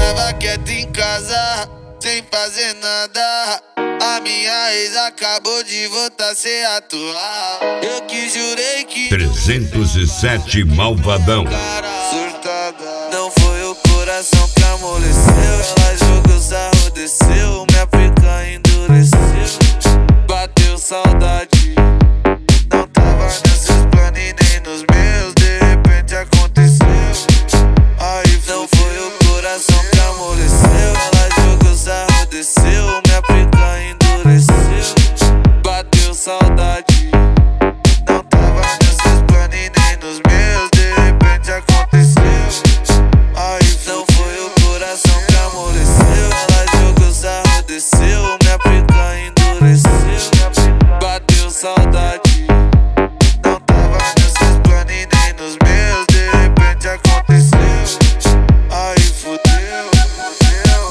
tava quieto em casa, sem fazer nada. A minha ex acabou de voltar sem atuar. Eu que jurei que 307 Malvadão. Surtada. Não foi o coração que amoleceu. Ela jogou sarro, desceu. Minha pica endureceu. Bateu saudade. Não tava nesses planos e nem nos meus. De repente aconteceu. Aí não foi o coração que amoleceu. Ela jogou sarro, desceu. Minha pica endureceu. Bateu saudade. Não tava nesses planos e nem nos meus. De repente aconteceu. Aí não foi o coração que amoleceu. Ela jogou sarro, desceu. Minha pica endureceu. Bateu saudade. Não tava nesses planos e nem nos meus. De repente aconteceu. Aí fudeu, fudeu.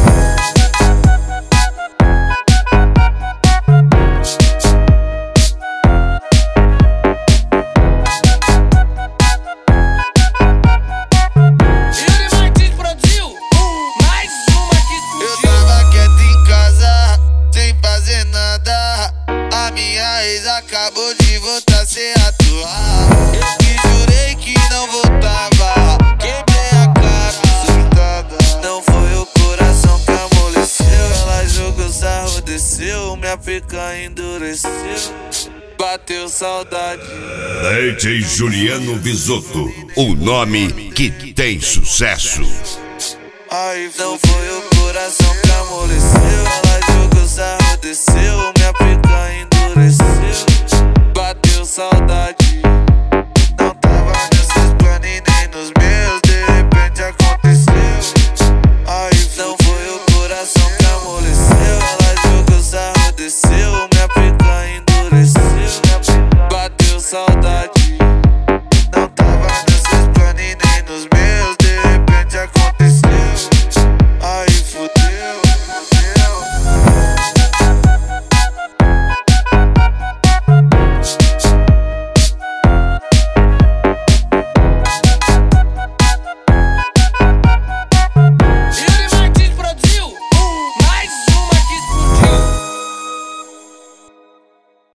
Yuri Martins produziu mais uma que explodiu. Eu tava quieto em casa, sem fazer nada. A minha ex acabou de voltar sem atuar. Eu que jurei que não voltava. Quebrei a cara, surtada. Não foi o coração que amoleceu. Ela jogou sarro, desceu. Minha pica endureceu. Bateu saudade. DJ Juliano Bisotto, o nome que tem sucesso. Aí não foi o coração que amoleceu. Ela jogou sarro, desceu. Minha pica endureceu. Bateu saudade.